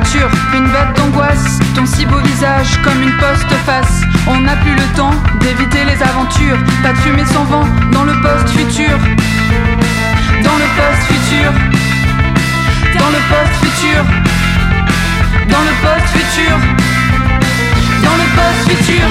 futur, une bête d'angoisse, ton si beau visage comme une poste-face. On n'a plus le temps d'éviter les aventures, pas de fumée sans vent dans le post-futur. Dans le post-futur, dans le post-futur, dans le post-futur, dans le post-futur.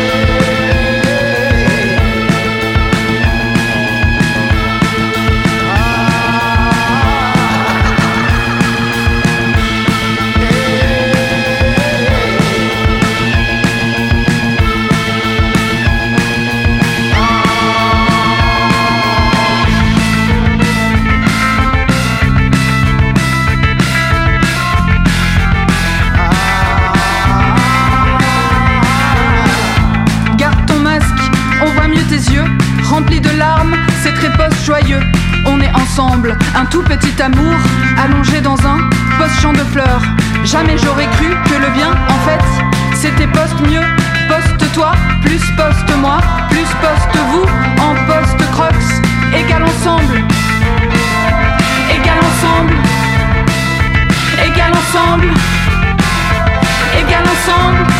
Rempli de larmes, c'est très post-joyeux. On est ensemble, un tout petit amour, allongé dans un post-champ de fleurs. Jamais j'aurais cru que le bien, en fait, c'était post-mieux. Post-toi, plus post-moi, plus post-vous, en post-crocs. Égal ensemble, égal ensemble, égal ensemble, égal ensemble.